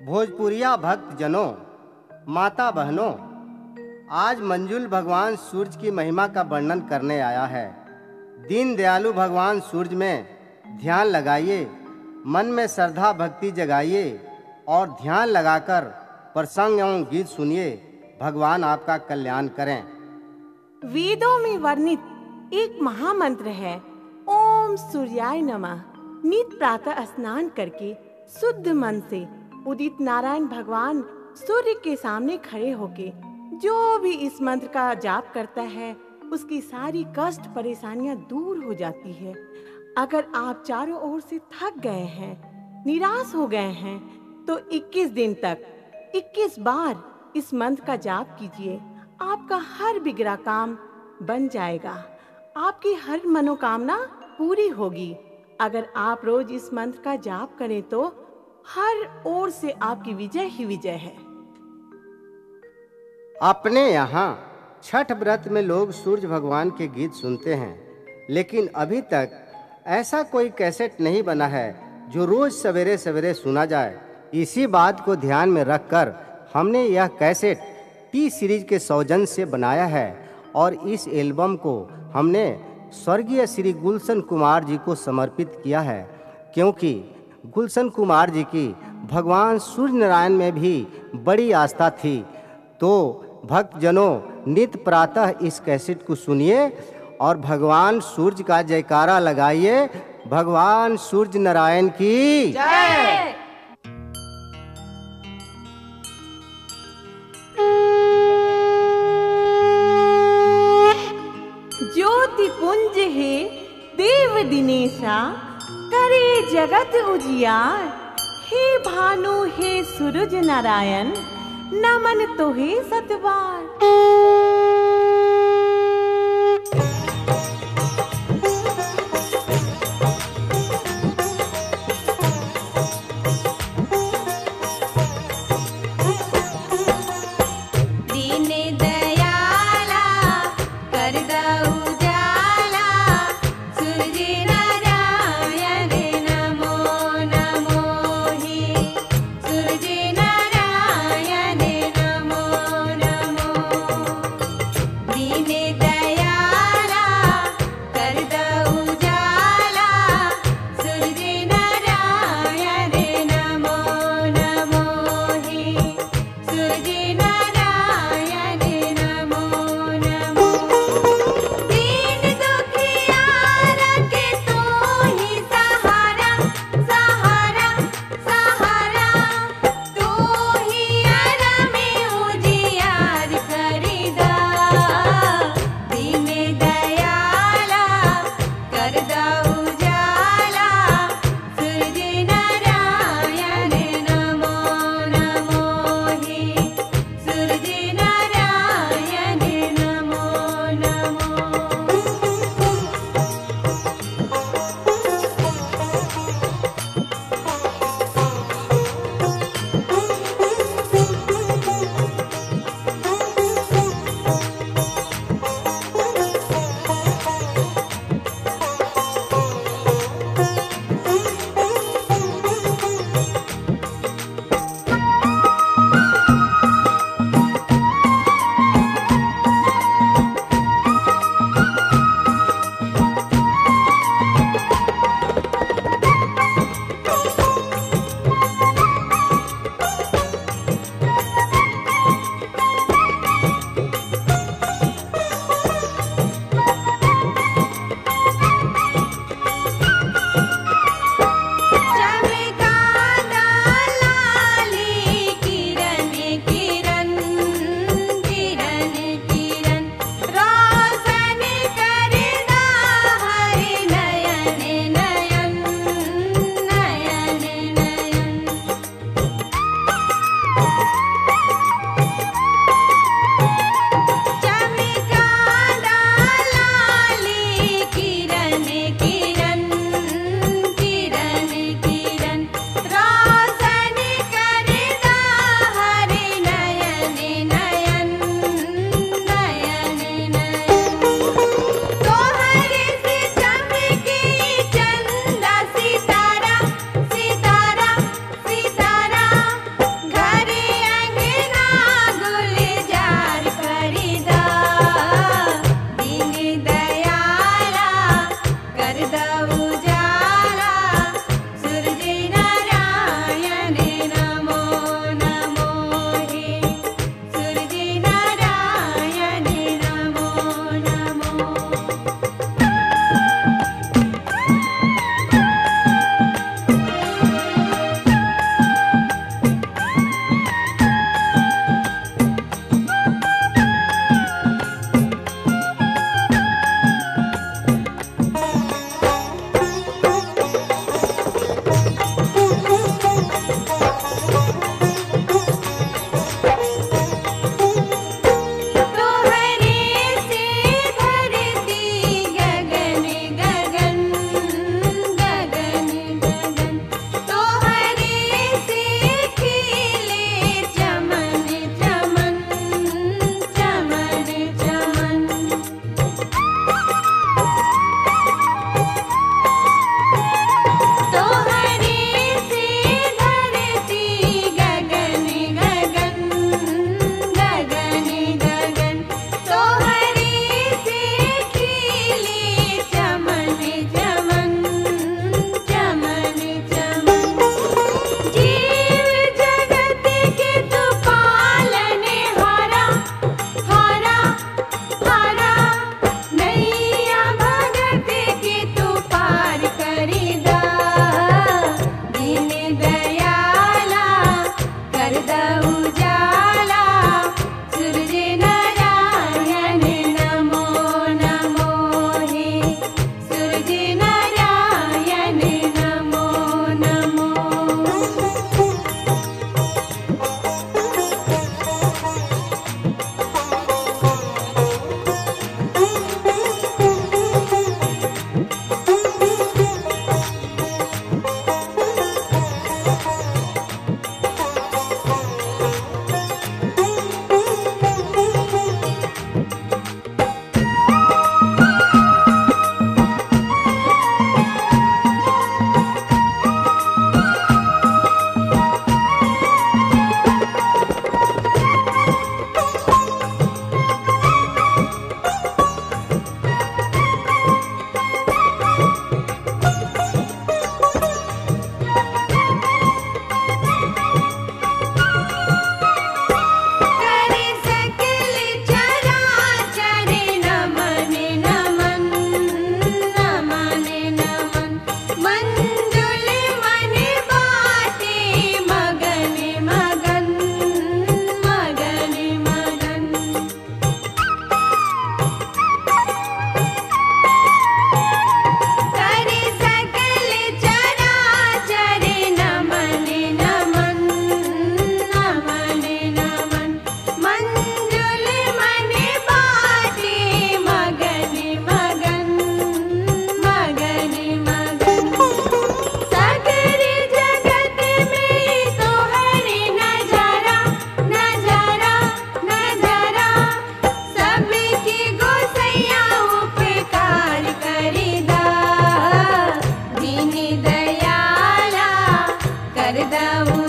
भोजपुरिया भक्त जनों, माता बहनों, आज मंजुल भगवान सूरज की महिमा का वर्णन करने आया है। दीन दयालु भगवान सूरज में ध्यान लगाइए, मन में श्रद्धा भक्ति जगाइए और ध्यान लगाकर प्रसंग एवं गीत सुनिए। भगवान आपका कल्याण करें। वेदों में वर्णित एक महामंत्र है, ओम सूर्याय नमः। नित प्रातः स्नान करके शुद्ध मन से उदित नारायण भगवान सूर्य के सामने खड़े होके जो भी इस मंत्र का जाप करता है उसकी सारी कष्ट परेशानियां दूर हो जाती है। अगर आप चारों ओर से थक गए हैं, निराश हो गए हैं, तो 21 दिन तक 21 बार इस मंत्र का जाप कीजिए। आपका हर बिगड़ा काम बन जाएगा, आपकी हर मनोकामना पूरी होगी। अगर आप रोज इस मंत्र का जाप करें तो हर ओर से आपकी विजय ही विजय है। अपने यहाँ छठ व्रत में लोग सूरज भगवान के गीत सुनते हैं, लेकिन अभी तक ऐसा कोई कैसेट नहीं बना है जो रोज सवेरे सवेरे सुना जाए। इसी बात को ध्यान में रखकर हमने यह कैसेट टी सीरीज के सौजन्य से बनाया है और इस एल्बम को हमने स्वर्गीय श्री गुलशन कुमार जी को समर्पित किया है, क्योंकि गुलशन कुमार जी की भगवान सूर्य नारायण में भी बड़ी आस्था थी। तो भक्तजनों, नित प्रातः इस कैसेट को सुनिए और भगवान सूर्य का जयकारा लगाइए। भगवान सूर्य नारायण की जय। ज्योति पुंज है देव दिनेशा, करे जगत उजियार। हे भानु हे सूरज नारायण, नमन तोहे सतबार। दाऊ